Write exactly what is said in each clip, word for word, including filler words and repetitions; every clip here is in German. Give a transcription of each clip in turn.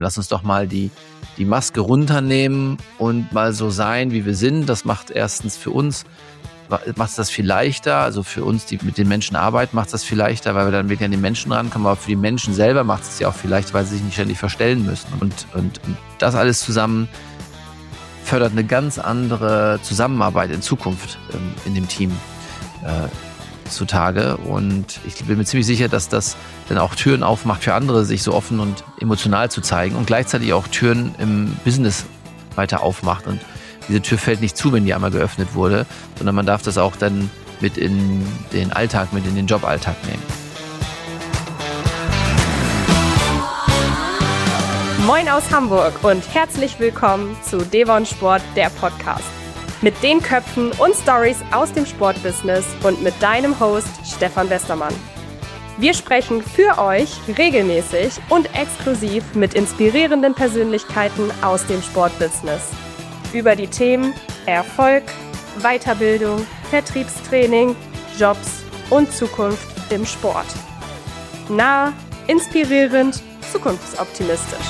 Lass uns doch mal die, die Maske runternehmen und mal so sein, wie wir sind. Das macht erstens für uns, macht das viel leichter. Also für uns, die mit den Menschen arbeiten, macht das viel leichter, weil wir dann wirklich an die Menschen rankommen. Aber für die Menschen selber macht es ja auch viel leichter, weil sie sich nicht ständig verstellen müssen. Und, und, und das alles zusammen fördert eine ganz andere Zusammenarbeit in Zukunft ähm, in dem Team äh, zutage. Und ich bin mir ziemlich sicher, dass das dann auch Türen aufmacht für andere, sich so offen und emotional zu zeigen und gleichzeitig auch Türen im Business weiter aufmacht. Und diese Tür fällt nicht zu, wenn die einmal geöffnet wurde, sondern man darf das auch dann mit in den Alltag, mit in den Joballtag nehmen. Moin aus Hamburg und herzlich willkommen zu Devon Sport, der Podcast. Mit den Köpfen und Stories aus dem Sportbusiness und mit deinem Host Stefan Westermann. Wir sprechen für euch regelmäßig und exklusiv mit inspirierenden Persönlichkeiten aus dem Sportbusiness. Über die Themen Erfolg, Weiterbildung, Vertriebstraining, Jobs und Zukunft im Sport. Nah, inspirierend, zukunftsoptimistisch.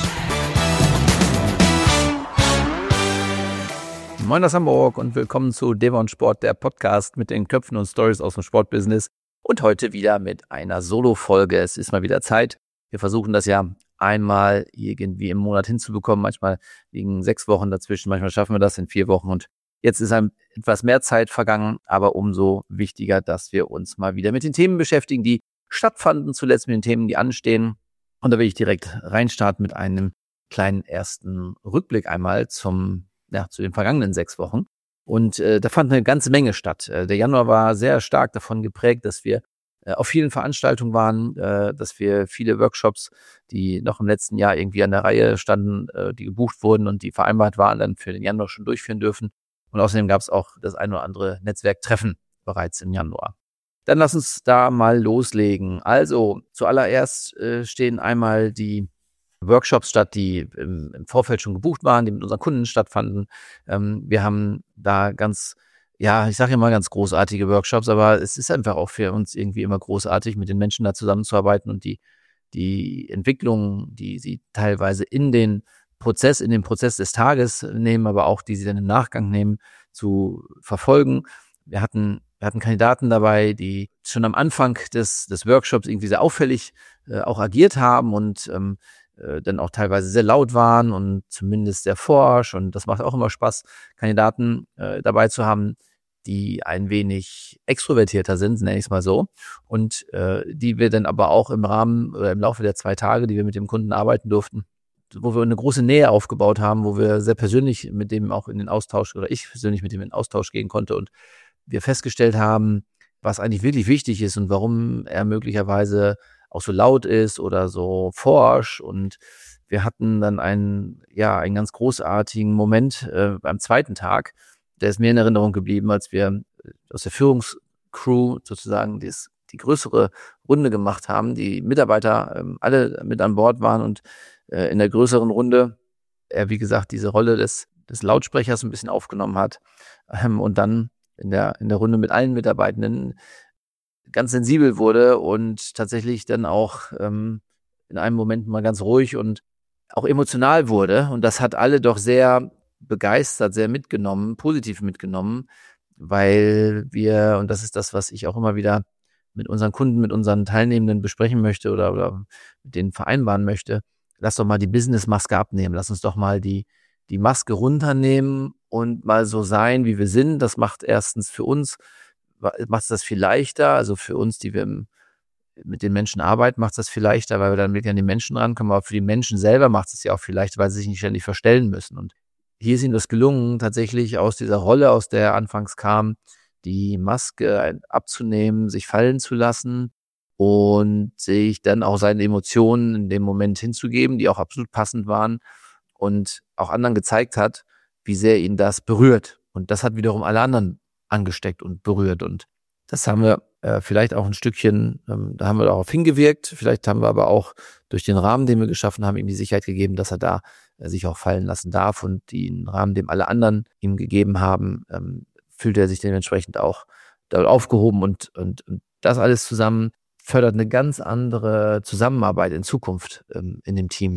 Moin aus Hamburg und willkommen zu Devon Sport, der Podcast mit den Köpfen und Stories aus dem Sportbusiness. Und heute wieder mit einer Solo-Folge. Es ist mal wieder Zeit. Wir versuchen das ja einmal irgendwie im Monat hinzubekommen. Manchmal liegen sechs Wochen dazwischen, manchmal schaffen wir das in vier Wochen. Und jetzt ist ein, etwas mehr Zeit vergangen, aber umso wichtiger, dass wir uns mal wieder mit den Themen beschäftigen, die stattfanden, zuletzt mit den Themen, die anstehen. Und da will ich direkt reinstarten mit einem kleinen ersten Rückblick einmal zum ja, zu den vergangenen sechs Wochen. Und äh, da fand eine ganze Menge statt. Äh, der Januar war sehr stark davon geprägt, dass wir äh, auf vielen Veranstaltungen waren, äh, dass wir viele Workshops, die noch im letzten Jahr irgendwie an der Reihe standen, äh, die gebucht wurden und die vereinbart waren, dann für den Januar schon durchführen dürfen. Und außerdem gab es auch das ein oder andere Netzwerktreffen bereits im Januar. Dann lass uns da mal loslegen. Also zuallererst äh, stehen einmal die Workshops statt, die im, im Vorfeld schon gebucht waren, die mit unseren Kunden stattfanden. Ähm, wir haben da ganz, ja, ich sage immer ganz großartige Workshops, aber es ist einfach auch für uns irgendwie immer großartig, mit den Menschen da zusammenzuarbeiten und die, die Entwicklung, die sie teilweise in den Prozess, in den Prozess des Tages nehmen, aber auch die sie dann im Nachgang nehmen, zu verfolgen. Wir hatten, wir hatten Kandidaten dabei, die schon am Anfang des, des Workshops irgendwie sehr auffällig äh, auch agiert haben und ähm, dann auch teilweise sehr laut waren und zumindest sehr forsch, und das macht auch immer Spaß, Kandidaten äh, dabei zu haben, die ein wenig extrovertierter sind, nenne ich es mal so, und äh, die wir dann aber auch im Rahmen oder im Laufe der zwei Tage, die wir mit dem Kunden arbeiten durften, wo wir eine große Nähe aufgebaut haben, wo wir sehr persönlich mit dem auch in den Austausch, oder ich persönlich mit dem in den Austausch gehen konnte und wir festgestellt haben, was eigentlich wirklich wichtig ist und warum er möglicherweise auch so laut ist oder so forsch. Und wir hatten dann einen, ja, einen ganz großartigen Moment äh, beim zweiten Tag. Der ist mir in Erinnerung geblieben, als wir aus der Führungscrew sozusagen das, die größere Runde gemacht haben, die Mitarbeiter ähm, alle mit an Bord waren und äh, in der größeren Runde er, wie gesagt, diese Rolle des, des Lautsprechers ein bisschen aufgenommen hat ähm, und dann in der, in der Runde mit allen Mitarbeitenden ganz sensibel wurde und tatsächlich dann auch ähm, in einem Moment mal ganz ruhig und auch emotional wurde. Und das hat alle doch sehr begeistert, sehr mitgenommen, positiv mitgenommen, weil wir, und das ist das, was ich auch immer wieder mit unseren Kunden, mit unseren Teilnehmenden besprechen möchte oder, oder mit denen vereinbaren möchte, lass doch mal die Business-Maske abnehmen. Lass uns doch mal die, die Maske runternehmen und mal so sein, wie wir sind. Das macht erstens für uns macht es das viel leichter, also für uns, die wir im, mit den Menschen arbeiten, macht es das viel leichter, weil wir dann wirklich an die Menschen rankommen, aber für die Menschen selber macht es ja auch viel leichter, weil sie sich nicht ständig verstellen müssen. Und hier ist ihnen das gelungen, tatsächlich aus dieser Rolle, aus der er anfangs kam, die Maske abzunehmen, sich fallen zu lassen und sich dann auch seinen Emotionen in dem Moment hinzugeben, die auch absolut passend waren und auch anderen gezeigt hat, wie sehr ihn das berührt. Und das hat wiederum alle anderen angesteckt und berührt. Und das haben wir äh, vielleicht auch ein Stückchen, ähm, da haben wir darauf hingewirkt. Vielleicht haben wir aber auch durch den Rahmen, den wir geschaffen haben, ihm die Sicherheit gegeben, dass er da äh, sich auch fallen lassen darf. Und den Rahmen, den alle anderen ihm gegeben haben, ähm, fühlt er sich dementsprechend auch dort aufgehoben. Und, und, und das alles zusammen fördert eine ganz andere Zusammenarbeit in Zukunft ähm, in dem Team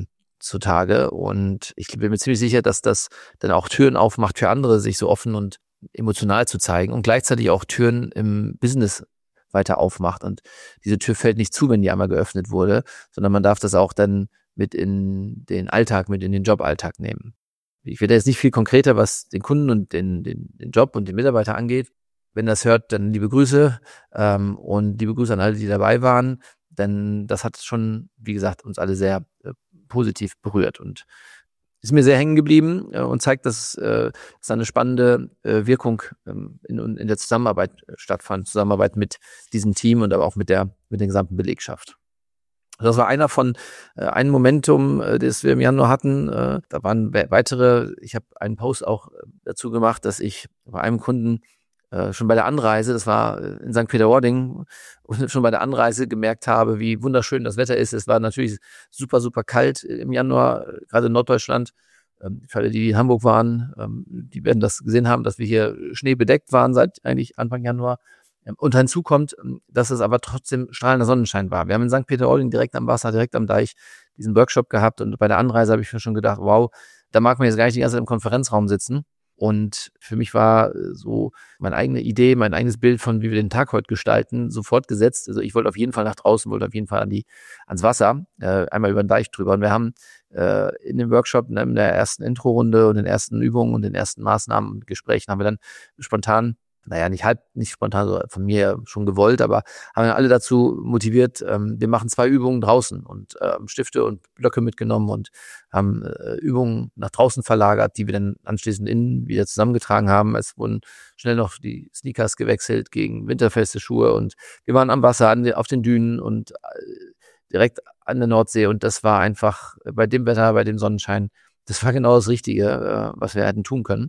zutage. Und ich bin mir ziemlich sicher, dass das dann auch Türen aufmacht für andere, sich so offen und emotional zu zeigen und gleichzeitig auch Türen im Business weiter aufmacht. Und diese Tür fällt nicht zu, wenn die einmal geöffnet wurde, sondern man darf das auch dann mit in den Alltag, mit in den Joballtag nehmen. Ich werde jetzt nicht viel konkreter, was den Kunden und den, den, den Job und den Mitarbeiter angeht. Wenn das hört, dann liebe Grüße ähm, und liebe Grüße an alle, die dabei waren, denn das hat schon, wie gesagt, uns alle sehr äh, positiv berührt und ist mir sehr hängen geblieben äh, und zeigt, dass äh, es eine spannende äh, Wirkung ähm, in, in der Zusammenarbeit äh, stattfand, Zusammenarbeit mit diesem Team und aber auch mit der mit der gesamten Belegschaft. Das war einer von äh, einem Momentum, äh, das wir im Januar hatten. Äh, da waren we- weitere, ich habe einen Post auch äh, dazu gemacht, dass ich bei einem Kunden äh, schon bei der Anreise, das war äh, in Sankt Peter-Ording, und schon bei der Anreise gemerkt habe, wie wunderschön das Wetter ist. Es war natürlich super, super kalt im Januar, äh, gerade in Norddeutschland. Ähm, für alle, die in Hamburg waren, ähm, die werden das gesehen haben, dass wir hier schneebedeckt waren seit eigentlich Anfang Januar. Und hinzu kommt, dass es aber trotzdem strahlender Sonnenschein war. Wir haben in Sankt Peter-Ording direkt am Wasser, direkt am Deich diesen Workshop gehabt und bei der Anreise habe ich mir schon gedacht, wow, da mag man jetzt gar nicht die ganze Zeit im Konferenzraum sitzen. Und für mich war so meine eigene Idee, mein eigenes Bild von, wie wir den Tag heute gestalten, sofort gesetzt. Also ich wollte auf jeden Fall nach draußen, wollte auf jeden Fall an die, ans Wasser, äh, einmal über den Deich drüber. Und wir haben äh, in dem Workshop, in der ersten Intro-Runde und den ersten Übungen und den ersten Maßnahmen und Gesprächen haben wir dann spontan, naja, nicht halb, nicht spontan, so von mir schon gewollt, aber haben alle dazu motiviert, ähm, wir machen zwei Übungen draußen und äh, Stifte und Blöcke mitgenommen und haben äh, Übungen nach draußen verlagert, die wir dann anschließend innen wieder zusammengetragen haben. Es wurden schnell noch die Sneakers gewechselt gegen winterfeste Schuhe und wir waren am Wasser, an, auf den Dünen und äh, direkt an der Nordsee und das war einfach bei dem Wetter, bei dem Sonnenschein, das war genau das Richtige, äh, was wir hätten tun können.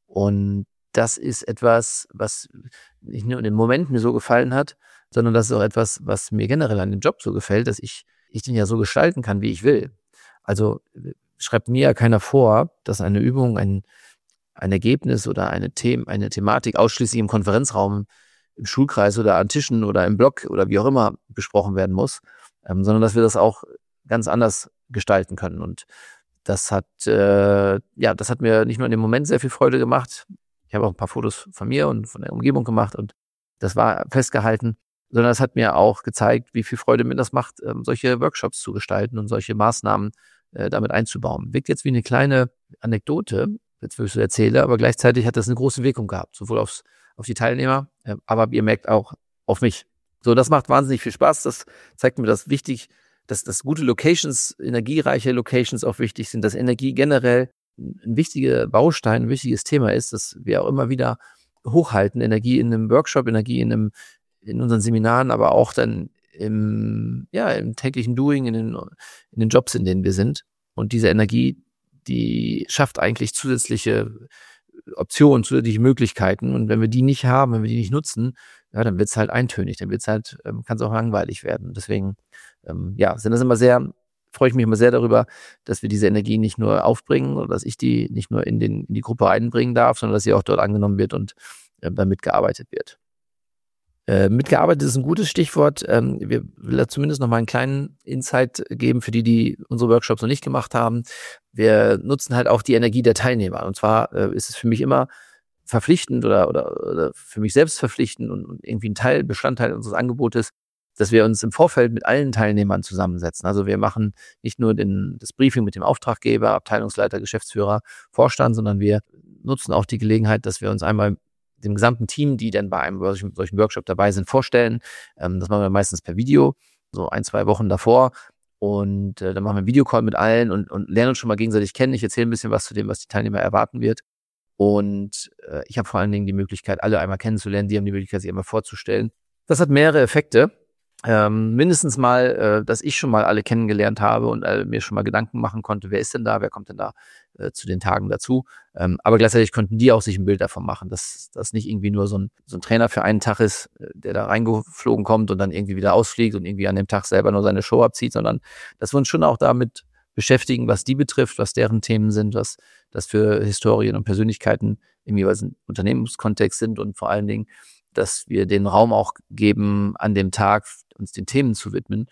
Und das ist etwas, was nicht nur in dem Moment mir so gefallen hat, sondern das ist auch etwas, was mir generell an dem Job so gefällt, dass ich, ich den ja so gestalten kann, wie ich will. Also schreibt mir ja keiner vor, dass eine Übung, ein, ein Ergebnis oder eine Them- eine Thematik ausschließlich im Konferenzraum, im Schulkreis oder an Tischen oder im Blog oder wie auch immer besprochen werden muss, ähm, sondern dass wir das auch ganz anders gestalten können. Und das hat, äh, ja, das hat mir nicht nur in dem Moment sehr viel Freude gemacht. Ich habe auch ein paar Fotos von mir und von der Umgebung gemacht und das war festgehalten, sondern es hat mir auch gezeigt, wie viel Freude mir das macht, solche Workshops zu gestalten und solche Maßnahmen äh, damit einzubauen. Wirkt jetzt wie eine kleine Anekdote, jetzt wo ich so erzähle, aber gleichzeitig hat das eine große Wirkung gehabt, sowohl aufs, auf die Teilnehmer, äh, aber ihr merkt auch auf mich. So, das macht wahnsinnig viel Spaß. Das zeigt mir, dass wichtig, dass, dass gute Locations, energiereiche Locations auch wichtig sind, dass Energie generell ein wichtiger Baustein, ein wichtiges Thema ist, dass wir auch immer wieder hochhalten, Energie in einem Workshop, Energie in einem, in unseren Seminaren, aber auch dann im, ja, im täglichen Doing, in den, in den Jobs, in denen wir sind. Und diese Energie, die schafft eigentlich zusätzliche Optionen, zusätzliche Möglichkeiten. Und wenn wir die nicht haben, wenn wir die nicht nutzen, ja, dann wird es halt eintönig, dann wird es halt, ähm, kann es auch langweilig werden. Deswegen, ähm, ja, sind das immer sehr, freue ich mich immer sehr darüber, dass wir diese Energie nicht nur aufbringen oder dass ich die nicht nur in, den, in die Gruppe einbringen darf, sondern dass sie auch dort angenommen wird und äh, dann mitgearbeitet wird. Äh, mitgearbeitet ist ein gutes Stichwort. Ähm, wir will da zumindest noch mal einen kleinen Insight geben für die, die unsere Workshops noch nicht gemacht haben. Wir nutzen halt auch die Energie der Teilnehmer. Und zwar äh, ist es für mich immer verpflichtend oder, oder, oder für mich selbst verpflichtend und, und irgendwie ein Teil, Bestandteil unseres Angebotes, dass wir uns im Vorfeld mit allen Teilnehmern zusammensetzen. Also wir machen nicht nur den, das Briefing mit dem Auftraggeber, Abteilungsleiter, Geschäftsführer, Vorstand, sondern wir nutzen auch die Gelegenheit, dass wir uns einmal dem gesamten Team, die dann bei einem solchen, solchen Workshop dabei sind, vorstellen. Ähm, das machen wir meistens per Video, so ein, zwei Wochen davor. Und äh, dann machen wir einen Videocall mit allen und, und lernen uns schon mal gegenseitig kennen. Ich erzähle ein bisschen was zu dem, was die Teilnehmer erwarten wird. Und äh, ich habe vor allen Dingen die Möglichkeit, alle einmal kennenzulernen. Die haben die Möglichkeit, sich einmal vorzustellen. Das hat mehrere Effekte. Ähm, mindestens mal, äh, dass ich schon mal alle kennengelernt habe und äh, mir schon mal Gedanken machen konnte, wer ist denn da, wer kommt denn da äh, zu den Tagen dazu. Ähm, aber gleichzeitig konnten die auch sich ein Bild davon machen, dass das nicht irgendwie nur so ein, so ein Trainer für einen Tag ist, äh, der da reingeflogen kommt und dann irgendwie wieder ausfliegt und irgendwie an dem Tag selber nur seine Show abzieht, sondern dass wir uns schon auch damit beschäftigen, was die betrifft, was deren Themen sind, was das für Historien und Persönlichkeiten im jeweiligen Unternehmenskontext sind und vor allen Dingen, dass wir den Raum auch geben, an dem Tag uns den Themen zu widmen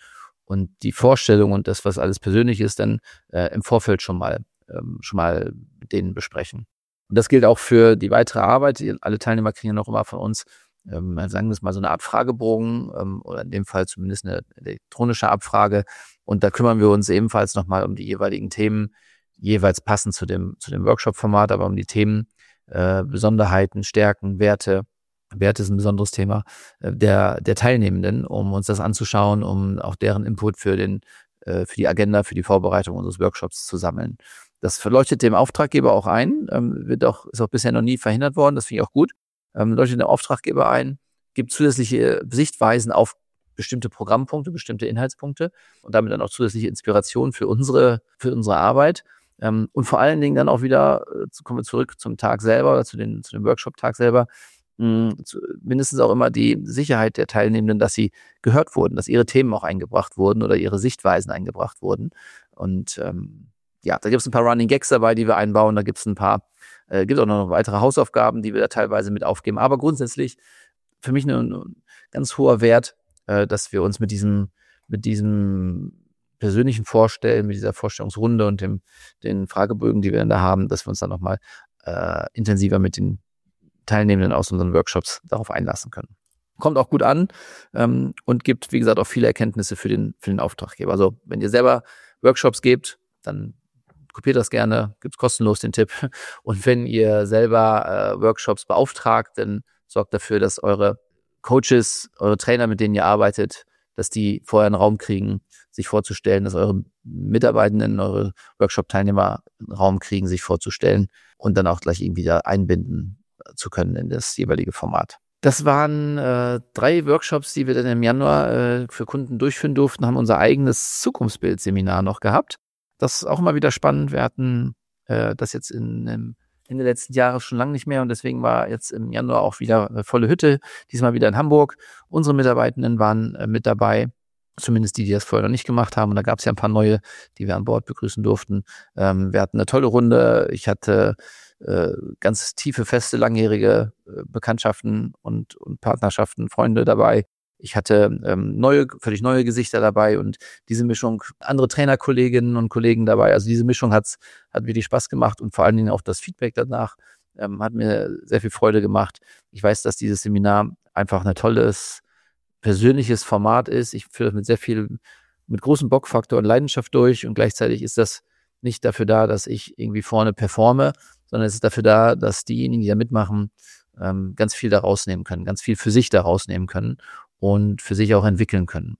und die Vorstellung und das, was alles persönlich ist, dann äh, im Vorfeld schon mal ähm, schon mal mit denen besprechen. Und das gilt auch für die weitere Arbeit. Alle Teilnehmer kriegen ja noch immer von uns, ähm, sagen wir es mal, so eine Art Fragebogen ähm, oder in dem Fall zumindest eine elektronische Abfrage. Und da kümmern wir uns ebenfalls nochmal um die jeweiligen Themen, jeweils passend zu dem zu dem Workshop-Format, aber um die Themen, äh, Besonderheiten, Stärken, Werte. Werte ist ein besonderes Thema äh, der der Teilnehmenden, um uns das anzuschauen, um auch deren Input für den äh, für die Agenda, für die Vorbereitung unseres Workshops zu sammeln. Das verleuchtet dem Auftraggeber auch ein, ähm, wird auch, ist auch bisher noch nie verhindert worden, das finde ich auch gut. Ähm, leuchtet dem Auftraggeber ein, gibt zusätzliche Sichtweisen auf bestimmte Programmpunkte, bestimmte Inhaltspunkte und damit dann auch zusätzliche Inspiration für unsere, für unsere Arbeit. Ähm, und vor allen Dingen dann auch wieder, äh, kommen wir zurück zum Tag selber oder zu, den, zu dem Workshop-Tag selber, mh, zu, mindestens auch immer die Sicherheit der Teilnehmenden, dass sie gehört wurden, dass ihre Themen auch eingebracht wurden oder ihre Sichtweisen eingebracht wurden. Und ähm, ja, da gibt es ein paar Running Gags dabei, die wir einbauen. Da gibt es ein paar, äh, gibt auch noch weitere Hausaufgaben, die wir da teilweise mit aufgeben. Aber grundsätzlich für mich ein, ein ganz hoher Wert, äh, dass wir uns mit diesem, mit diesem persönlichen Vorstellen, mit dieser Vorstellungsrunde und dem, den Fragebögen, die wir dann da haben, dass wir uns dann nochmal äh, intensiver mit den Teilnehmenden aus unseren Workshops darauf einlassen können. Kommt auch gut an ähm, und gibt, wie gesagt, auch viele Erkenntnisse für den, für den Auftraggeber. Also wenn ihr selber Workshops gebt, dann kopiert das gerne, gibt's kostenlos den Tipp. Und wenn ihr selber äh, Workshops beauftragt, dann sorgt dafür, dass eure Coaches, eure Trainer, mit denen ihr arbeitet, dass die vorher einen Raum kriegen, sich vorzustellen, dass eure Mitarbeitenden, eure Workshop-Teilnehmer einen Raum kriegen, sich vorzustellen und dann auch gleich irgendwie da einbinden zu können in das jeweilige Format. Das waren äh, drei Workshops, die wir dann im Januar äh, für Kunden durchführen durften, haben unser eigenes Zukunftsbild-Seminar noch gehabt. Das ist auch immer wieder spannend. Wir hatten äh, das jetzt in, in Ende letzten Jahres schon lange nicht mehr und deswegen war jetzt im Januar auch wieder eine volle Hütte, diesmal wieder in Hamburg. Unsere Mitarbeitenden waren äh, mit dabei, zumindest die, die das vorher noch nicht gemacht haben. Und da gab es ja ein paar neue, die wir an Bord begrüßen durften. Ähm, wir hatten eine tolle Runde. Ich hatte äh, ganz tiefe, feste, langjährige äh, Bekanntschaften und, und Partnerschaften, Freunde dabei. Ich hatte ähm, neue, völlig neue Gesichter dabei und diese Mischung, andere Trainerkolleginnen und Kollegen dabei. Also diese Mischung hat's, hat wirklich Spaß gemacht und vor allen Dingen auch das Feedback danach ähm, hat mir sehr viel Freude gemacht. Ich weiß, dass dieses Seminar einfach ein tolles, persönliches Format ist. Ich führe das mit sehr viel, mit großem Bockfaktor und Leidenschaft durch und gleichzeitig ist das nicht dafür da, dass ich irgendwie vorne performe, sondern es ist dafür da, dass diejenigen, die da mitmachen, ähm, ganz viel da rausnehmen können, ganz viel für sich da rausnehmen können und für sich auch entwickeln können.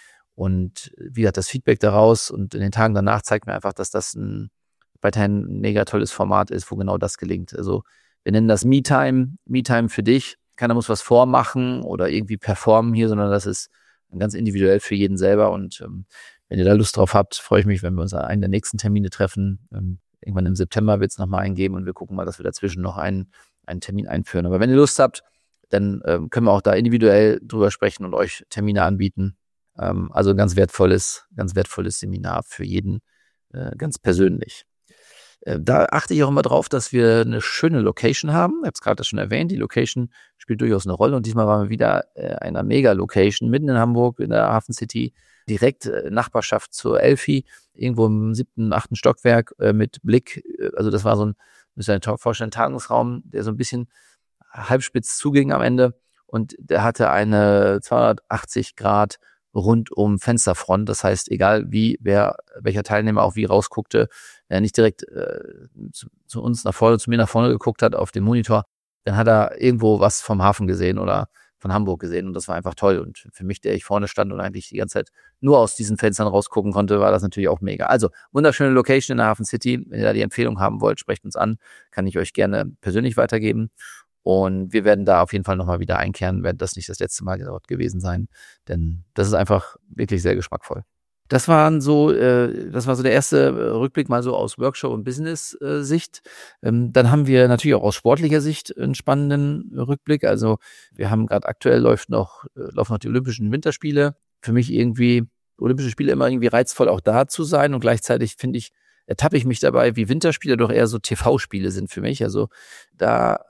Und wie gesagt, das Feedback daraus und in den Tagen danach zeigt mir einfach, dass das ein weiterhin ein mega tolles Format ist, wo genau das gelingt. Also wir nennen das Me-Time, Me-Time für dich. Keiner muss was vormachen oder irgendwie performen hier, sondern das ist ganz individuell für jeden selber. Und ähm, wenn ihr da Lust drauf habt, freue ich mich, wenn wir uns an einen der nächsten Termine treffen. Ähm, irgendwann im September wird es nochmal eingeben und wir gucken mal, dass wir dazwischen noch einen, einen Termin einführen. Aber wenn ihr Lust habt, dann ähm, können wir auch da individuell drüber sprechen und euch Termine anbieten. Ähm, also ein ganz wertvolles, ganz wertvolles Seminar für jeden, äh, ganz persönlich. Äh, da achte ich auch immer drauf, dass wir eine schöne Location haben. Ich habe es gerade schon erwähnt, die Location spielt durchaus eine Rolle und diesmal waren wir wieder äh, einer Mega-Location mitten in Hamburg, in der Hafen City, direkt äh, Nachbarschaft zur Elfi, irgendwo im siebten, achten Stockwerk äh, mit Blick. Äh, also das war so ein, müsst ihr euch vorstellen, Tagungsraum, der so ein bisschen halbspitz zuging am Ende und der hatte eine zweihundertachtzig Grad rundum Fensterfront. Das heißt, egal wie, wer, welcher Teilnehmer auch wie rausguckte, der nicht direkt äh, zu, zu uns nach vorne, zu mir nach vorne geguckt hat auf dem Monitor, dann hat er irgendwo was vom Hafen gesehen oder von Hamburg gesehen und das war einfach toll. Und für mich, der ich vorne stand und eigentlich die ganze Zeit nur aus diesen Fenstern rausgucken konnte, war das natürlich auch mega. Also wunderschöne Location in der Hafen City. Wenn ihr da die Empfehlung haben wollt, sprecht uns an, kann ich euch gerne persönlich weitergeben. Und wir werden da auf jeden Fall nochmal wieder einkehren, wird das nicht das letzte Mal dort gewesen sein, denn das ist einfach wirklich sehr geschmackvoll. Das waren so, äh, das war so der erste Rückblick mal so aus Workshop- und Business-Sicht. Ähm, dann haben wir natürlich auch aus sportlicher Sicht einen spannenden Rückblick. Also wir haben gerade aktuell läuft noch, äh, laufen noch die Olympischen Winterspiele. Für mich irgendwie Olympische Spiele immer irgendwie reizvoll auch da zu sein und gleichzeitig finde ich, ertappe ich mich dabei, wie Winterspiele doch eher so T V-Spiele sind für mich. Also da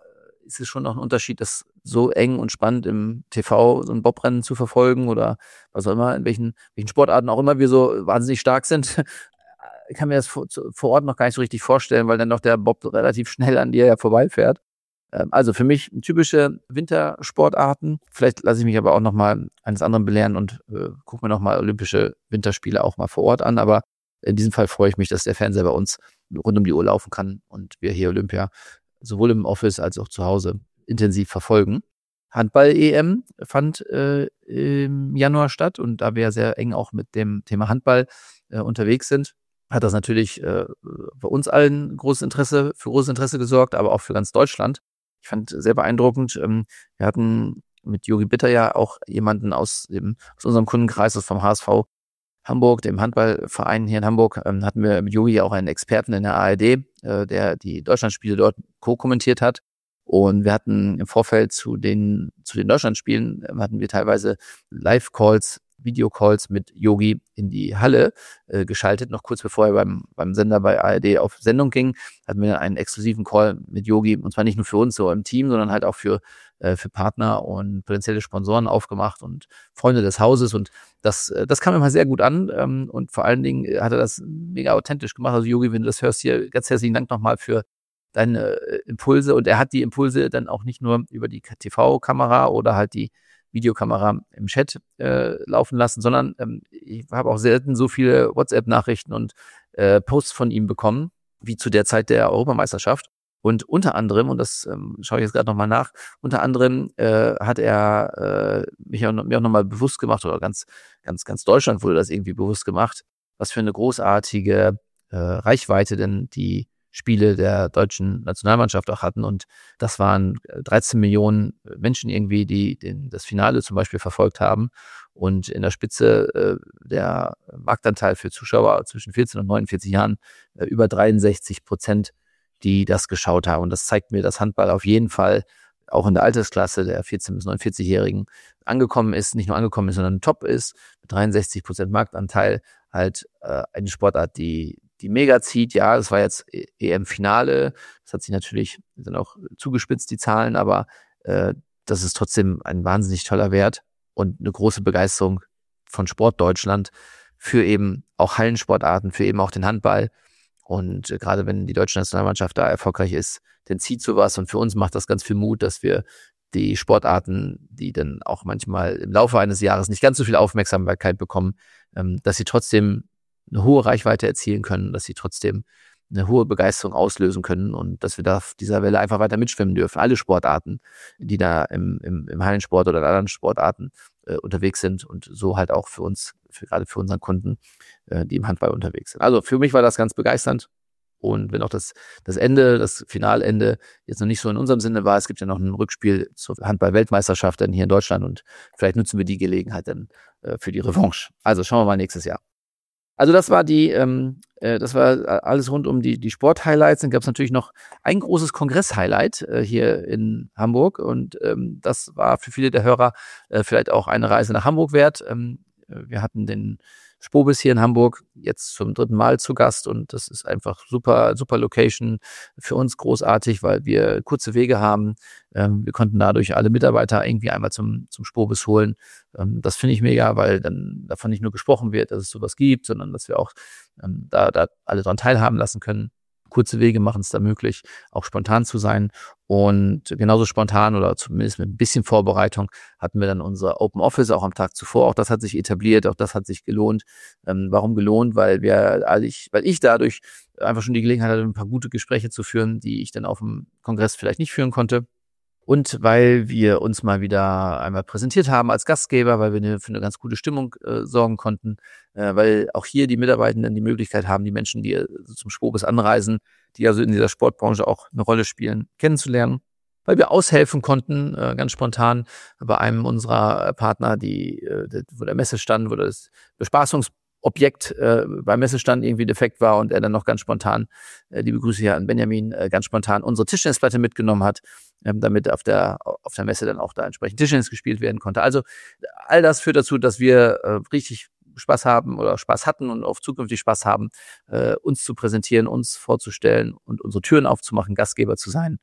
ist es schon noch ein Unterschied, das so eng und spannend im T V so ein Bobrennen zu verfolgen oder was auch immer, in welchen, welchen Sportarten auch immer wir so wahnsinnig stark sind. Ich kann mir das vor, vor Ort noch gar nicht so richtig vorstellen, weil dann noch der Bob relativ schnell an dir ja vorbeifährt. Also für mich typische Wintersportarten. Vielleicht lasse ich mich aber auch nochmal eines anderen belehren und äh, gucke mir nochmal Olympische Winterspiele auch mal vor Ort an. Aber in diesem Fall freue ich mich, dass der Fernseher bei uns rund um die Uhr laufen kann und wir hier Olympia sowohl im Office als auch zu Hause intensiv verfolgen. Handball-E M fand äh, im Januar statt und da wir ja sehr eng auch mit dem Thema Handball äh, unterwegs sind, hat das natürlich äh, bei uns allen großes Interesse, für großes Interesse gesorgt, aber auch für ganz Deutschland. Ich fand sehr beeindruckend. Ähm, wir hatten mit Yogi Bitter ja auch jemanden aus dem aus unserem Kundenkreis, aus vom H S V Hamburg, dem Handballverein hier in Hamburg, ähm, hatten wir mit Yogi auch einen Experten in der A R D, äh, der die Deutschlandspiele dort co-kommentiert hat. Und wir hatten im Vorfeld zu den zu den Deutschlandspielen äh, hatten wir teilweise Live-Calls, Videocalls mit Yogi in die Halle äh, geschaltet. Noch kurz bevor er beim beim Sender bei A R D auf Sendung ging, hatten wir einen exklusiven Call mit Yogi, und zwar nicht nur für uns so im Team, sondern halt auch für äh, für Partner und potenzielle Sponsoren aufgemacht und Freunde des Hauses. Und das äh, das kam immer sehr gut an, ähm, und vor allen Dingen hat er das mega authentisch gemacht. Also Yogi, wenn du das hörst, hier ganz herzlichen Dank nochmal für deine äh, Impulse. Und er hat die Impulse dann auch nicht nur über die T V-Kamera oder halt die Videokamera im Chat äh, laufen lassen, sondern ähm, ich habe auch selten so viele WhatsApp-Nachrichten und äh, Posts von ihm bekommen, wie zu der Zeit der Europameisterschaft. Und unter anderem, und das ähm, schaue ich jetzt gerade nochmal nach, unter anderem äh, hat er äh, mich auch, mir auch nochmal bewusst gemacht, oder ganz, ganz, ganz Deutschland wurde das irgendwie bewusst gemacht, was für eine großartige äh, Reichweite denn die Spiele der deutschen Nationalmannschaft auch hatten. Und das waren dreizehn Millionen Menschen irgendwie, die den, das Finale zum Beispiel verfolgt haben. Und in der Spitze äh, der Marktanteil für Zuschauer zwischen vierzehn und neunundvierzig Jahren äh, über dreiundsechzig Prozent, die das geschaut haben. Und das zeigt mir, dass Handball auf jeden Fall auch in der Altersklasse der vierzehn- bis neunundvierzig-Jährigen angekommen ist, nicht nur angekommen ist, sondern top ist, mit dreiundsechzig Prozent Marktanteil, halt äh, eine Sportart, die die mega zieht. Ja, das war jetzt E M-Finale, das hat sich natürlich dann auch zugespitzt, die Zahlen, aber äh, das ist trotzdem ein wahnsinnig toller Wert und eine große Begeisterung von Sport Deutschland für eben auch Hallensportarten, für eben auch den Handball. Und äh, gerade wenn die deutsche Nationalmannschaft da erfolgreich ist, dann zieht sowas, und für uns macht das ganz viel Mut, dass wir die Sportarten, die dann auch manchmal im Laufe eines Jahres nicht ganz so viel Aufmerksamkeit bekommen, ähm, dass sie trotzdem eine hohe Reichweite erzielen können, dass sie trotzdem eine hohe Begeisterung auslösen können und dass wir da auf dieser Welle einfach weiter mitschwimmen dürfen. Alle Sportarten, die da im, im, im Hallensport oder in anderen Sportarten äh, unterwegs sind, und so halt auch für uns, für, gerade für unseren Kunden, äh, die im Handball unterwegs sind. Also für mich war das ganz begeisternd. Und wenn auch das, das Ende, das Finalende jetzt noch nicht so in unserem Sinne war, es gibt ja noch ein Rückspiel zur Handball-Weltmeisterschaft dann hier in Deutschland, und vielleicht nutzen wir die Gelegenheit dann äh, für die Revanche. Also schauen wir mal nächstes Jahr. Also das war die, ähm, äh, das war alles rund um die die Sport-Highlights. Dann gab es natürlich noch ein großes Kongress-Highlight äh, hier in Hamburg, und ähm, das war für viele der Hörer äh, vielleicht auch eine Reise nach Hamburg wert. Ähm, wir hatten den Spobis hier in Hamburg jetzt zum dritten Mal zu Gast, und das ist einfach super, super Location, für uns großartig, weil wir kurze Wege haben. Ähm, wir konnten dadurch alle Mitarbeiter irgendwie einmal zum, zum Spobis holen. Ähm, das finde ich mega, weil dann davon nicht nur gesprochen wird, dass es sowas gibt, sondern dass wir auch ähm, da, da alle dran teilhaben lassen können. Kurze Wege machen es da möglich, auch spontan zu sein. Und genauso spontan, oder zumindest mit ein bisschen Vorbereitung, hatten wir dann unser Open Office auch am Tag zuvor. Auch das hat sich etabliert, auch das hat sich gelohnt. Ähm, warum gelohnt? Weil wir, weil ich, weil ich dadurch einfach schon die Gelegenheit hatte, ein paar gute Gespräche zu führen, die ich dann auf dem Kongress vielleicht nicht führen konnte. Und weil wir uns mal wieder einmal präsentiert haben als Gastgeber, weil wir eine, für eine ganz gute Stimmung äh, sorgen konnten, äh, weil auch hier die Mitarbeitenden die Möglichkeit haben, die Menschen, die äh, zum Spobis anreisen, die also in dieser Sportbranche auch eine Rolle spielen, kennenzulernen. Weil wir aushelfen konnten, äh, ganz spontan bei einem unserer Partner, die, äh, wo der Messestand, wo das Bespaßungsobjekt äh, beim Messestand irgendwie defekt war, und er dann noch ganz spontan, äh, liebe Grüße hier an Benjamin, äh, ganz spontan unsere Tischtennisplatte mitgenommen hat, ähm, damit auf der auf der Messe dann auch da entsprechend Tischtennis gespielt werden konnte. Also all das führt dazu, dass wir äh, richtig Spaß haben oder Spaß hatten und auch zukünftig Spaß haben, äh, uns zu präsentieren, uns vorzustellen und unsere Türen aufzumachen, Gastgeber zu sein.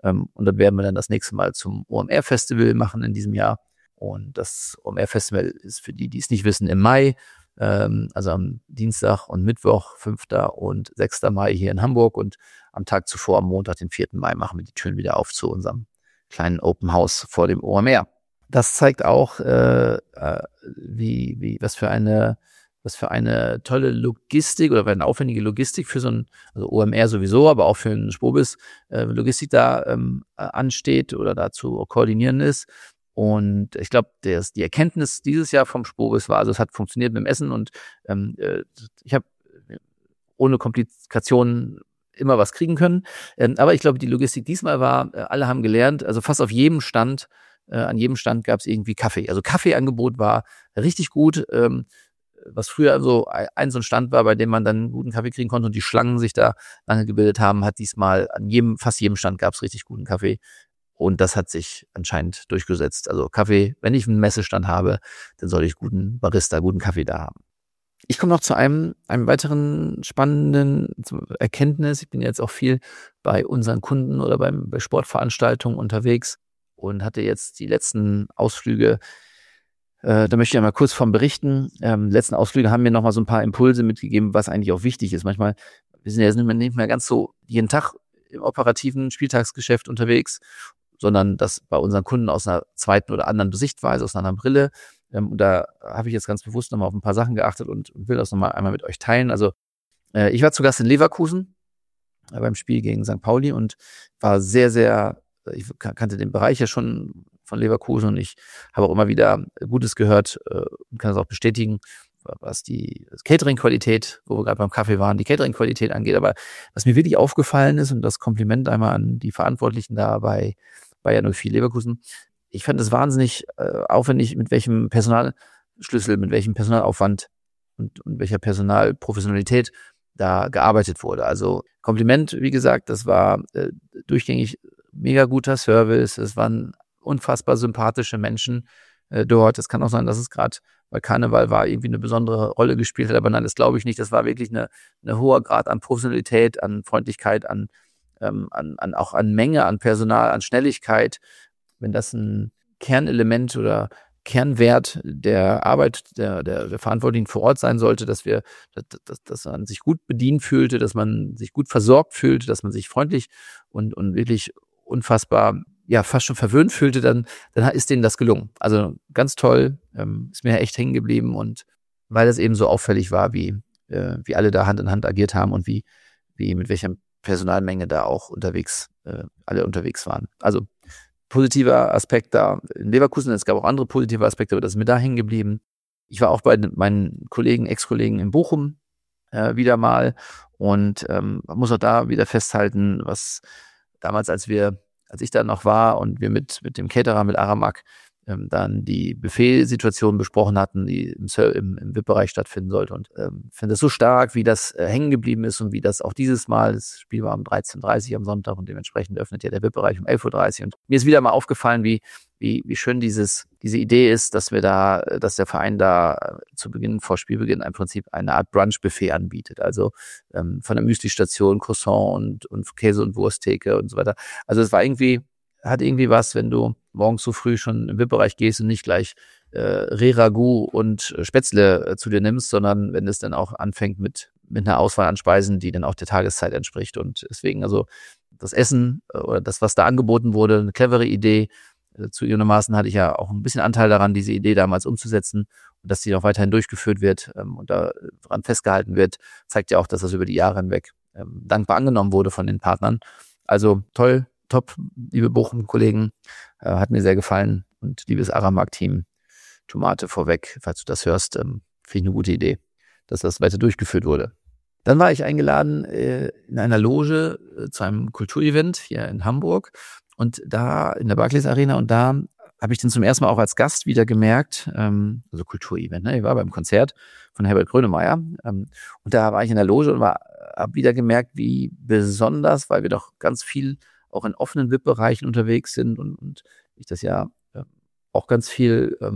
Ähm, und dann werden wir dann das nächste Mal zum O M R-Festival machen in diesem Jahr. Und das O M R-Festival ist für die, die es nicht wissen, im Mai, ähm, also am Dienstag und Mittwoch, fünfter und sechster Mai hier in Hamburg. Und am Tag zuvor, am Montag, den vierten Mai, machen wir die Türen wieder auf zu unserem kleinen Open House vor dem O M R. Das zeigt auch, äh, äh, wie, wie, was für eine, was für eine tolle Logistik oder eine aufwendige Logistik für so ein, also O M R sowieso, aber auch für einen Spobis äh, Logistik da ähm, ansteht oder da zu koordinieren ist. Und ich glaube, die Erkenntnis dieses Jahr vom Spobis war, also es hat funktioniert mit dem Essen und ähm, äh, ich habe ohne Komplikationen immer was kriegen können. Ähm, aber ich glaube, die Logistik diesmal war, äh, alle haben gelernt, also fast auf jedem Stand, äh, an jedem Stand gab es irgendwie Kaffee. Also Kaffeeangebot war richtig gut, ähm, was früher so ein so ein Stand war, bei dem man dann guten Kaffee kriegen konnte und die Schlangen sich da lange gebildet haben, hat diesmal an jedem, fast jedem Stand gab es richtig guten Kaffee. Und das hat sich anscheinend durchgesetzt. Also Kaffee, wenn ich einen Messestand habe, dann soll ich guten Barista, guten Kaffee da haben. Ich komme noch zu einem, einem weiteren spannenden Erkenntnis. Ich bin jetzt auch viel bei unseren Kunden oder beim, bei Sportveranstaltungen unterwegs und hatte jetzt die letzten Ausflüge, äh, da möchte ich ja mal kurz von berichten. Ähm, die letzten Ausflüge haben mir noch mal so ein paar Impulse mitgegeben, was eigentlich auch wichtig ist. Manchmal, wir sind ja jetzt nicht mehr ganz so jeden Tag im operativen Spieltagsgeschäft unterwegs, sondern das bei unseren Kunden aus einer zweiten oder anderen Sichtweise, aus einer anderen Brille. Ähm, und da habe ich jetzt ganz bewusst nochmal auf ein paar Sachen geachtet und, und will das nochmal einmal mit euch teilen. Also äh, ich war zu Gast in Leverkusen äh, beim Spiel gegen Sankt Pauli und war sehr, sehr, ich kannte den Bereich ja schon von Leverkusen und ich habe auch immer wieder Gutes gehört äh, und kann das auch bestätigen, was die Catering-Qualität, wo wir gerade beim Kaffee waren, die Catering-Qualität angeht. Aber was mir wirklich aufgefallen ist, und das Kompliment einmal an die Verantwortlichen da bei Bayer null vier Leverkusen, ich fand es wahnsinnig äh, aufwendig, mit welchem Personalschlüssel, mit welchem Personalaufwand und, und welcher Personalprofessionalität da gearbeitet wurde. Also Kompliment, wie gesagt, das war äh, durchgängig mega guter Service, es waren unfassbar sympathische Menschen äh, dort. Es kann auch sein, dass es gerade, weil Karneval war, irgendwie eine besondere Rolle gespielt hat, aber nein, das glaube ich nicht. Das war wirklich eine, eine hoher Grad an Professionalität, an Freundlichkeit, an, ähm, an, an auch an Menge, an Personal, an Schnelligkeit. Wenn das ein Kernelement oder Kernwert der Arbeit der, der, der Verantwortlichen vor Ort sein sollte, dass wir, dass, dass, dass man sich gut bedient fühlte, dass man sich gut versorgt fühlte, dass man sich freundlich und, und wirklich unfassbar, ja, fast schon verwöhnt fühlte, dann, dann ist denen das gelungen. Also ganz toll, ähm, ist mir echt hängen geblieben und weil es eben so auffällig war, wie, äh, wie alle da Hand in Hand agiert haben und wie, wie mit welcher Personalmenge da auch unterwegs, äh, alle unterwegs waren. Also positiver Aspekt da in Leverkusen, es gab auch andere positive Aspekte, aber das ist mir da hängen geblieben. Ich war auch bei meinen Kollegen, Ex-Kollegen in Bochum äh, wieder mal und ähm, man muss auch da wieder festhalten, was damals, als wir, als ich da noch war und wir mit mit dem Caterer, mit Aramak, ähm, dann die Buffet-Situation besprochen hatten, die im, im, im V I P-Bereich stattfinden sollte. Und ähm, finde es so stark, wie das äh, hängen geblieben ist und wie das auch dieses Mal, das Spiel war um dreizehn Uhr dreißig am Sonntag und dementsprechend öffnet ja der V I P-Bereich um elf Uhr dreißig. Und mir ist wieder mal aufgefallen, wie wie wie schön dieses diese Idee ist, dass wir da, dass der Verein da zu Beginn, vor Spielbeginn im Prinzip eine Art Brunch-Buffet anbietet. Also ähm, von der Müsli-Station, Croissant und, und Käse- und Wursttheke und so weiter. Also es war irgendwie, hat irgendwie was, wenn du morgens so früh schon im V I P-Bereich gehst und nicht gleich äh, Reh-Ragout und Spätzle äh, zu dir nimmst, sondern wenn es dann auch anfängt mit mit einer Auswahl an Speisen, die dann auch der Tageszeit entspricht. Und deswegen also das Essen äh, oder das, was da angeboten wurde, eine clevere Idee. Äh, zugegebenermaßen hatte ich ja auch ein bisschen Anteil daran, diese Idee damals umzusetzen und dass die auch weiterhin durchgeführt wird ähm, und daran festgehalten wird, zeigt ja auch, dass das über die Jahre hinweg ähm, dankbar angenommen wurde von den Partnern. Also toll, top, liebe Bochum-Kollegen, äh, hat mir sehr gefallen. Und liebes Aramak-Team, Tomate vorweg, falls du das hörst, ähm, finde ich eine gute Idee, dass das weiter durchgeführt wurde. Dann war ich eingeladen äh, in einer Loge äh, zu einem Kulturevent hier in Hamburg und da in der Barclays Arena und da habe ich den zum ersten Mal auch als Gast wieder gemerkt, ähm, also Kulturevent, ne? Ich war beim Konzert von Herbert Grönemeyer ähm, und da war ich in der Loge und war habe wieder gemerkt, wie besonders, weil wir doch ganz viel auch in offenen V I P-Bereichen unterwegs sind und, und ich das ja äh, auch ganz viel ähm,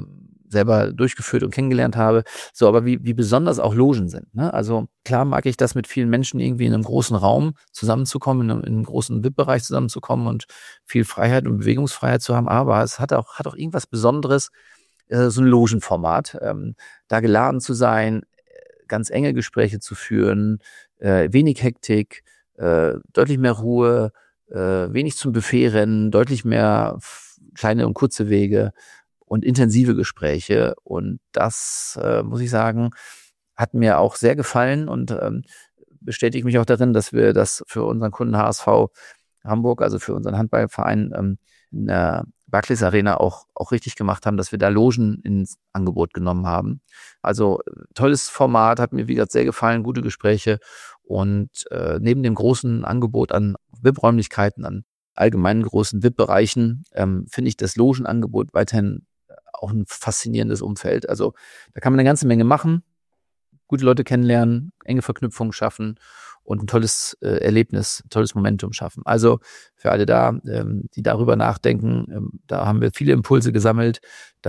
selber durchgeführt und kennengelernt habe. So, aber wie, wie besonders auch Logen sind. Ne? Also klar mag ich das, mit vielen Menschen irgendwie in einem großen Raum zusammenzukommen, in einem, in einem großen V I P-Bereich zusammenzukommen und viel Freiheit und Bewegungsfreiheit zu haben. Aber es hat auch, hat auch irgendwas Besonderes, äh, so ein Logenformat, ähm, da geladen zu sein, ganz enge Gespräche zu führen, äh, wenig Hektik, äh, deutlich mehr Ruhe, äh, wenig zum Buffet rennen, deutlich mehr f- kleine und kurze Wege und intensive Gespräche. Und das, äh, muss ich sagen, hat mir auch sehr gefallen und ähm, bestätigt mich auch darin, dass wir das für unseren Kunden H S V Hamburg, also für unseren Handballverein ähm, in der Barclays Arena auch, auch richtig gemacht haben, dass wir da Logen ins Angebot genommen haben. Also tolles Format, hat mir wie gesagt sehr gefallen, gute Gespräche und äh, neben dem großen Angebot an V I P-Räumlichkeiten, an allgemeinen großen V I P-Bereichen, ähm, finde ich das Logenangebot weiterhin auch ein faszinierendes Umfeld. Also da kann man eine ganze Menge machen, gute Leute kennenlernen, enge Verknüpfungen schaffen und ein tolles äh, Erlebnis, ein tolles Momentum schaffen. Also für alle da, ähm, die darüber nachdenken, ähm, da haben wir viele Impulse gesammelt.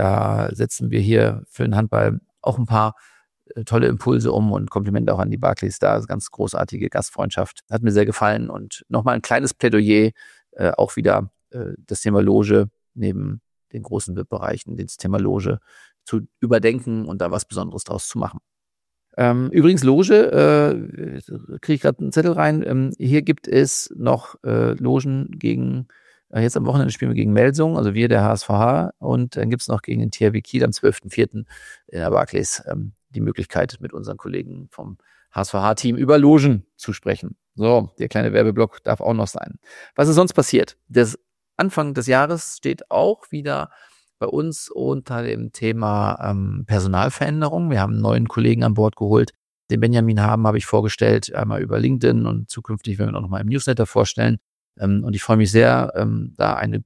Da setzen wir hier für den Handball auch ein paar äh, tolle Impulse um und Komplimente auch an die Barclays da. Ganz großartige Gastfreundschaft. Hat mir sehr gefallen und nochmal ein kleines Plädoyer, äh, auch wieder äh, das Thema Loge neben den großen V I P-Bereichen, das Thema Loge zu überdenken und da was Besonderes draus zu machen. Ähm, übrigens Loge, äh, kriege ich gerade einen Zettel rein, ähm, hier gibt es noch äh, Logen gegen, äh, jetzt am Wochenende spielen wir gegen Melsung, also wir, der H S V H, und dann gibt es noch gegen den T H W Kiel am zwölften vierten in der Barclays ähm, die Möglichkeit, mit unseren Kollegen vom H S V H-Team über Logen zu sprechen. So, der kleine Werbeblock darf auch noch sein. Was ist sonst passiert? Das Anfang des Jahres steht auch wieder bei uns unter dem Thema ähm, Personalveränderung. Wir haben einen neuen Kollegen an Bord geholt. Den Benjamin Haben habe ich vorgestellt, einmal über LinkedIn und zukünftig werden wir auch noch mal im Newsletter vorstellen. Ähm, und ich freue mich sehr, ähm, da eine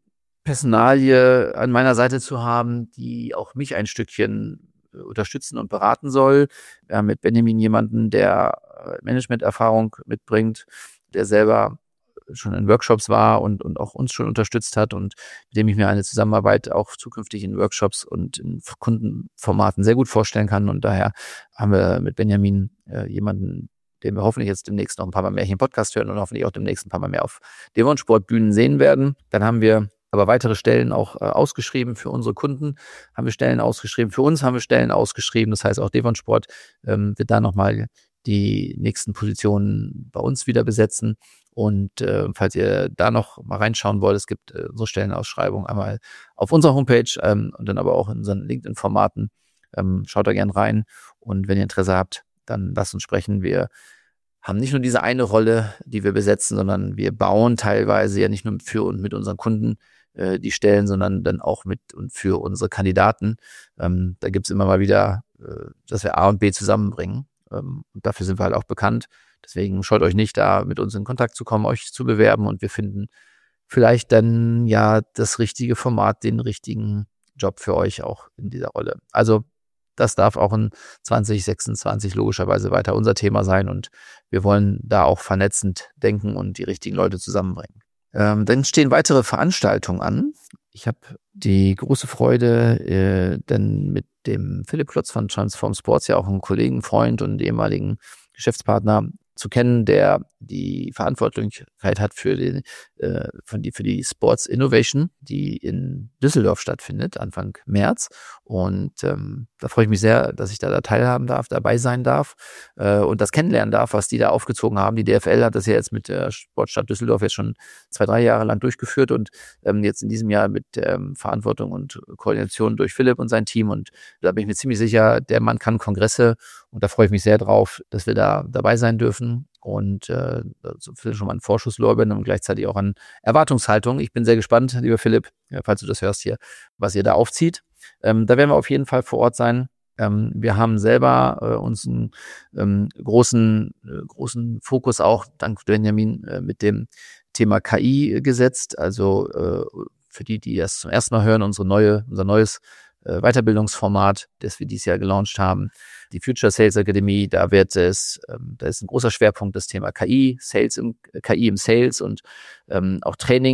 Personalie an meiner Seite zu haben, die auch mich ein Stückchen äh, unterstützen und beraten soll. Wir haben mit Benjamin jemanden, der äh, Managementerfahrung mitbringt, der selber schon in Workshops war und, und auch uns schon unterstützt hat und mit dem ich mir eine Zusammenarbeit auch zukünftig in Workshops und in Kundenformaten sehr gut vorstellen kann. Und daher haben wir mit Benjamin äh, jemanden, den wir hoffentlich jetzt demnächst noch ein paar Mal mehr hier im Podcast hören und hoffentlich auch demnächst ein paar Mal mehr auf Devon Sportbühnen sehen werden. Dann haben wir aber weitere Stellen auch äh, ausgeschrieben für unsere Kunden, haben wir Stellen ausgeschrieben, für uns haben wir Stellen ausgeschrieben. Das heißt, auch Devon Sport ähm, wird da nochmal die nächsten Positionen bei uns wieder besetzen. Und äh, falls ihr da noch mal reinschauen wollt, es gibt äh, so Stellenausschreibungen einmal auf unserer Homepage ähm, und dann aber auch in unseren LinkedIn-Formaten. Ähm, schaut da gerne rein und wenn ihr Interesse habt, dann lasst uns sprechen. Wir haben nicht nur diese eine Rolle, die wir besetzen, sondern wir bauen teilweise ja nicht nur für und mit unseren Kunden äh, die Stellen, sondern dann auch mit und für unsere Kandidaten. Ähm, da gibt es immer mal wieder, äh, dass wir A und B zusammenbringen. Ähm, und dafür sind wir halt auch bekannt. Deswegen scheut euch nicht, da mit uns in Kontakt zu kommen, euch zu bewerben und wir finden vielleicht dann ja das richtige Format, den richtigen Job für euch auch in dieser Rolle. Also das darf auch in zwanzig sechsundzwanzig logischerweise weiter unser Thema sein und wir wollen da auch vernetzend denken und die richtigen Leute zusammenbringen. Ähm, dann stehen weitere Veranstaltungen an. Ich habe die große Freude, äh, denn mit dem Philipp Klotz von Transform Sports, ja auch einen Kollegen, Freund und ehemaligen Geschäftspartner zu kennen, der die Verantwortlichkeit hat für die, äh, von die, für die Sports Innovation, die in Düsseldorf stattfindet, Anfang März. Und ähm, da freue ich mich sehr, dass ich da, da teilhaben darf, dabei sein darf äh, und das kennenlernen darf, was die da aufgezogen haben. Die D F L hat das ja jetzt mit der Sportstadt Düsseldorf jetzt schon zwei, drei Jahre lang durchgeführt und ähm, jetzt in diesem Jahr mit ähm, Verantwortung und Koordination durch Philipp und sein Team. Und da bin ich mir ziemlich sicher, der Mann kann Kongresse und da freue ich mich sehr drauf, dass wir da dabei sein dürfen. Und äh, also schon mal ein Vorschusslorbeeren und gleichzeitig auch an Erwartungshaltung. Ich bin sehr gespannt, lieber Philipp, falls du das hörst hier, was ihr da aufzieht. Ähm, da werden wir auf jeden Fall vor Ort sein. Ähm, wir haben selber äh, uns einen ähm, großen, äh, großen Fokus auch, dank Benjamin, äh, mit dem Thema K I gesetzt. Also äh, für die, die das zum ersten Mal hören, unsere neue, unser neues äh, Weiterbildungsformat, das wir dieses Jahr gelauncht haben, die Future Sales Academy, da wird es, ähm, da ist ein großer Schwerpunkt das Thema K I, Sales im, K I im Sales und ähm, auch Training,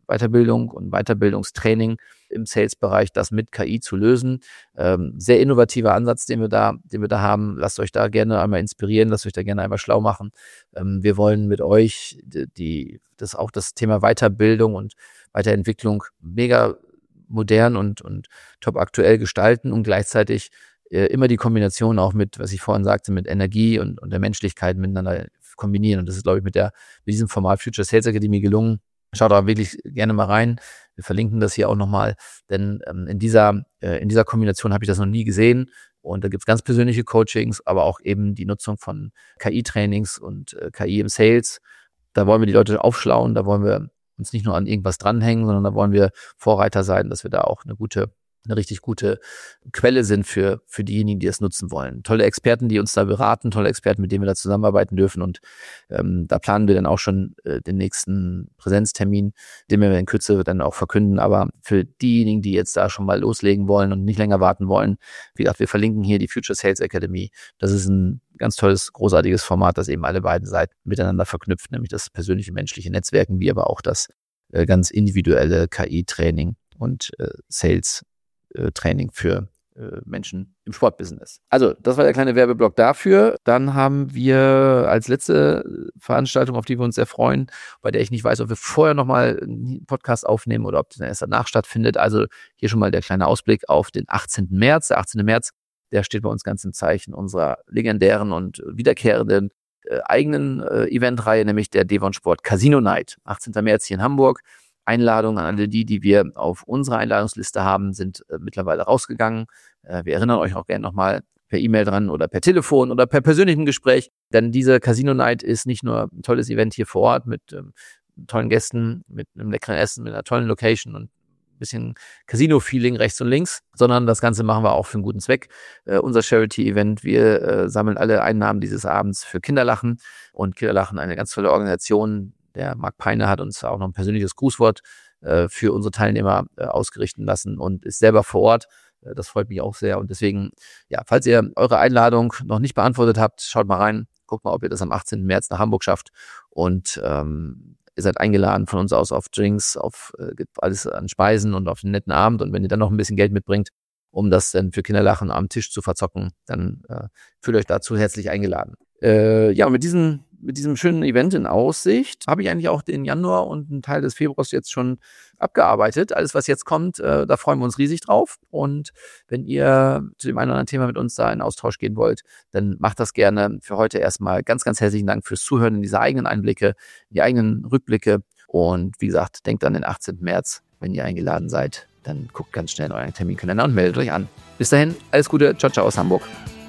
Weiterbildung und Weiterbildungstraining im Sales-Bereich, das mit K I zu lösen. Ähm, sehr innovativer Ansatz, den wir da, den wir da haben. Lasst euch da gerne einmal inspirieren, lasst euch da gerne einmal schlau machen. Ähm, wir wollen mit euch die, die, das auch das Thema Weiterbildung und Weiterentwicklung mega modern und, und top aktuell gestalten und gleichzeitig äh, immer die Kombination auch mit, was ich vorhin sagte, mit Energie und, und der Menschlichkeit miteinander kombinieren. Und das ist, glaube ich, mit der, mit diesem Format Future Sales Academy gelungen. Schaut da wirklich gerne mal rein. Wir verlinken das hier auch nochmal, denn ähm, in dieser äh, in dieser Kombination habe ich das noch nie gesehen. Und da gibt es ganz persönliche Coachings, aber auch eben die Nutzung von K I-Trainings und äh, K I im Sales. Da wollen wir die Leute aufschlauen, da wollen wir uns nicht nur an irgendwas dranhängen, sondern da wollen wir Vorreiter sein, dass wir da auch eine gute eine richtig gute Quelle sind für für diejenigen, die es nutzen wollen. Tolle Experten, die uns da beraten, tolle Experten, mit denen wir da zusammenarbeiten dürfen. Und ähm, da planen wir dann auch schon äh, den nächsten Präsenztermin, den wir in Kürze dann auch verkünden. Aber für diejenigen, die jetzt da schon mal loslegen wollen und nicht länger warten wollen, wie gesagt, wir verlinken hier die Future Sales Academy. Das ist ein ganz tolles, großartiges Format, das eben alle beiden Seiten miteinander verknüpft, nämlich das persönliche menschliche Netzwerken, wie aber auch das äh, ganz individuelle K I-Training und äh, Sales Training für äh, Menschen im Sportbusiness. Also, das war der kleine Werbeblock dafür. Dann haben wir als letzte Veranstaltung, auf die wir uns sehr freuen, bei der ich nicht weiß, ob wir vorher nochmal einen Podcast aufnehmen oder ob das erst danach stattfindet. Also hier schon mal der kleine Ausblick auf den achtzehnten März. Der achtzehnte März, der steht bei uns ganz im Zeichen unserer legendären und wiederkehrenden äh, eigenen äh, Eventreihe, nämlich der Devon Sport Casino Night. achtzehnten März hier in Hamburg. Einladungen an alle die, die wir auf unserer Einladungsliste haben, sind äh, mittlerweile rausgegangen. Äh, wir erinnern euch auch gerne nochmal per E-Mail dran oder per Telefon oder per persönlichem Gespräch, denn diese Casino Night ist nicht nur ein tolles Event hier vor Ort mit ähm, tollen Gästen, mit einem leckeren Essen, mit einer tollen Location und ein bisschen Casino-Feeling rechts und links, sondern das Ganze machen wir auch für einen guten Zweck. Äh, unser Charity-Event, wir äh, sammeln alle Einnahmen dieses Abends für Kinderlachen und Kinderlachen, eine ganz tolle Organisation. Der Marc Peine hat uns auch noch ein persönliches Grußwort äh, für unsere Teilnehmer äh, ausgerichten lassen und ist selber vor Ort. Äh, das freut mich auch sehr. Und deswegen, ja, falls ihr eure Einladung noch nicht beantwortet habt, schaut mal rein. Guckt mal, ob ihr das am achtzehnten März nach Hamburg schafft. Und ähm, ihr seid eingeladen von uns aus auf Drinks, auf äh, alles an Speisen und auf einen netten Abend. Und wenn ihr dann noch ein bisschen Geld mitbringt, um das dann für Kinderlachen am Tisch zu verzocken, dann äh, fühlt euch dazu herzlich eingeladen. Äh, ja, und mit diesem Mit diesem schönen Event in Aussicht habe ich eigentlich auch den Januar und einen Teil des Februars jetzt schon abgearbeitet. Alles, was jetzt kommt, äh, da freuen wir uns riesig drauf. Und wenn ihr zu dem einen oder anderen Thema mit uns da in Austausch gehen wollt, dann macht das gerne. Für heute erstmal ganz, ganz herzlichen Dank fürs Zuhören in diese eigenen Einblicke, in die eigenen Rückblicke. Und wie gesagt, denkt an den achtzehnten März, wenn ihr eingeladen seid, dann guckt ganz schnell in euren Terminkalender und meldet euch an. Bis dahin, alles Gute, ciao, ciao aus Hamburg.